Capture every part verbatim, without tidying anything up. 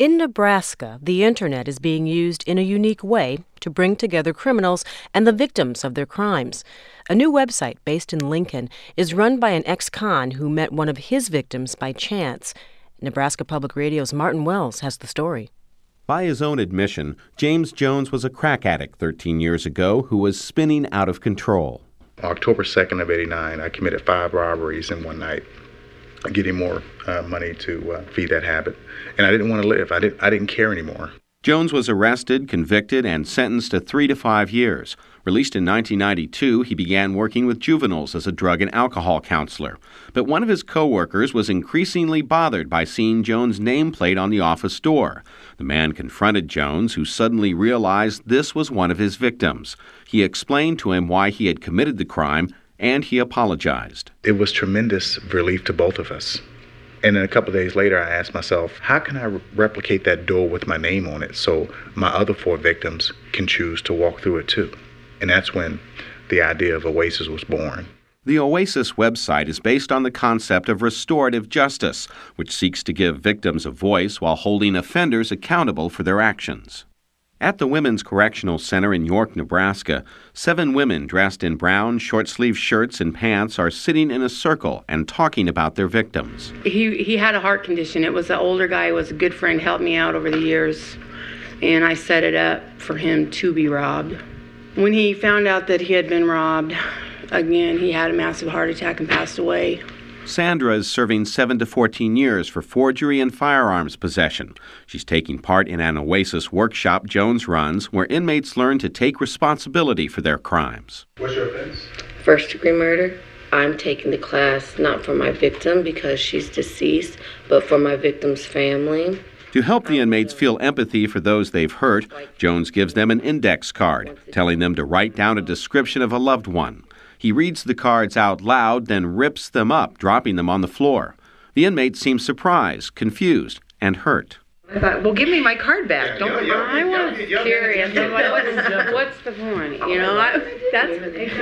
In Nebraska, the internet is being used in a unique way to bring together criminals and the victims of their crimes. A new website based in Lincoln is run by an ex-con who met one of his victims by chance. Nebraska Public Radio's Martin Wells has the story. By his own admission, James Jones was a crack addict thirteen years ago who was spinning out of control. October second of eighty-nine, I committed five robberies in one night, getting more uh, money to uh, feed that habit. And I didn't want to live. I didn't, I didn't care anymore. Jones was arrested, convicted, and sentenced to three to five years. Released in nineteen ninety-two, he began working with juveniles as a drug and alcohol counselor. But one of his co-workers was increasingly bothered by seeing Jones' nameplate on the office door. The man confronted Jones, who suddenly realized this was one of his victims. He explained to him why he had committed the crime, and he apologized. It was tremendous relief to both of us. And then a couple of days later, I asked myself, how can I re- replicate that door with my name on it so my other four victims can choose to walk through it too? And that's when the idea of Oasis was born. The Oasis website is based on the concept of restorative justice, which seeks to give victims a voice while holding offenders accountable for their actions. At the Women's Correctional Center in York, Nebraska, seven women dressed in brown, short-sleeved shirts and pants are sitting in a circle and talking about their victims. He he had a heart condition. It was an older guy, was a good friend, helped me out over the years, and I set it up for him to be robbed. When he found out that he had been robbed, again, he had a massive heart attack and passed away. Sandra is serving seven to fourteen years for forgery and firearms possession. She's taking part in an Oasis workshop Jones runs where inmates learn to take responsibility for their crimes. What's your offense? First degree murder. I'm taking the class not for my victim because she's deceased, but for my victim's family. To help the inmates feel empathy for those they've hurt, Jones gives them an index card, telling them to write down a description of a loved one. He reads the cards out loud, then rips them up, dropping them on the floor. The inmates seem surprised, confused, and hurt. I thought, well, give me my card back. Yeah, Don't. yeah, I yeah, was yeah, yeah, curious. yeah, I'm like, what's, what's the point? You know, I, that's.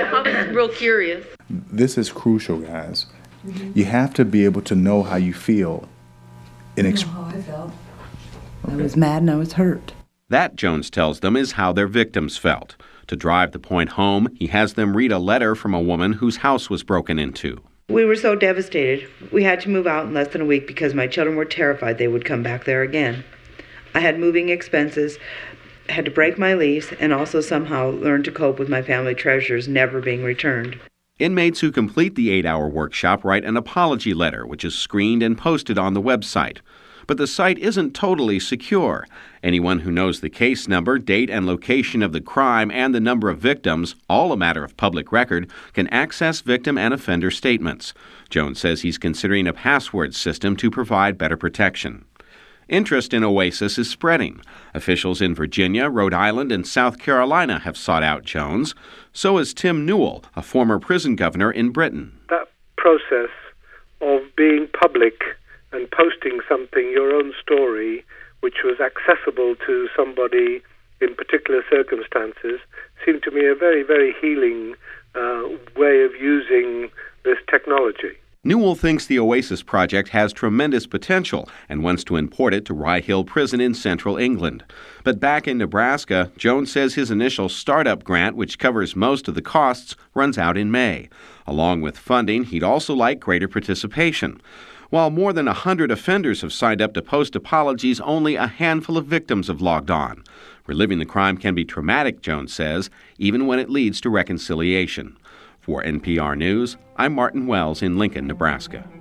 I was real curious. This is crucial, guys. You have to be able to know how you feel. I know how I felt. I was mad and I was hurt. That, Jones tells them, is how their victims felt. To drive the point home, he has them read a letter from a woman whose house was broken into. We were so devastated. We had to move out in less than a week because my children were terrified they would come back there again. I had moving expenses, had to break my lease, and also somehow learn to cope with my family treasures never being returned. Inmates who complete the eight-hour workshop write an apology letter, which is screened and posted on the website. But the site isn't totally secure. Anyone who knows the case number, date and location of the crime, and the number of victims, all a matter of public record, can access victim and offender statements. Jones says he's considering a password system to provide better protection. Interest in Oasis is spreading. Officials in Virginia, Rhode Island, and South Carolina have sought out Jones. So has Tim Newell, a former prison governor in Britain. That process of being public and posting something, your own story, which was accessible to somebody in particular circumstances, seemed to me a very, very healing uh, way of using this technology. Newell thinks the Oasis project has tremendous potential and wants to import it to Rye Hill Prison in central England. But back in Nebraska, Jones says his initial startup grant, which covers most of the costs, runs out in May. Along with funding, he'd also like greater participation. While more than one hundred offenders have signed up to post apologies, only a handful of victims have logged on. Reliving the crime can be traumatic, Jones says, even when it leads to reconciliation. For N P R News, I'm Martin Wells in Lincoln, Nebraska.